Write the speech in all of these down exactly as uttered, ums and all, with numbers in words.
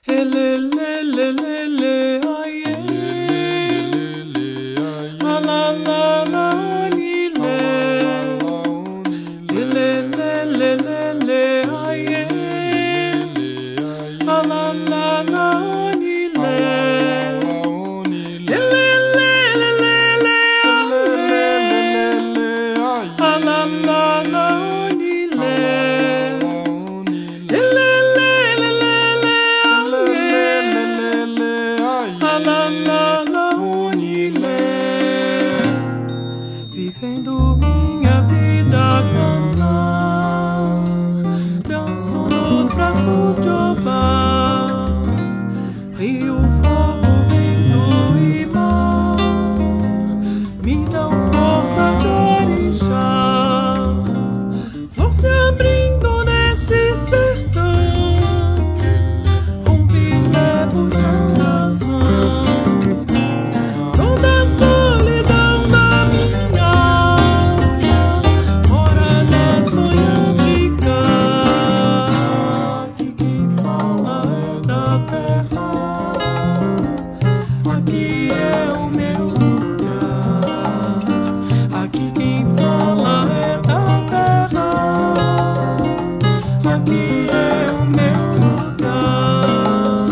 Vivendo minha vida a cantar, danço nos braços de Obá, rio, fogo, vento e mar me dão força de orixá, flor se abrindo nesse sertão, um pilé pulsando as mãos. Aqui é o meu lugar, aqui quem fala é da terra, aqui é o meu lugar.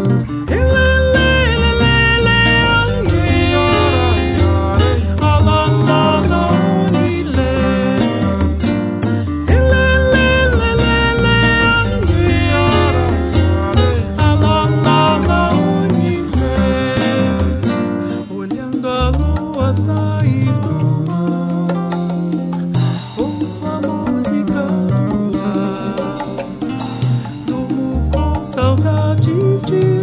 A sair do mar, ouço a música do ar, durmo com saudades de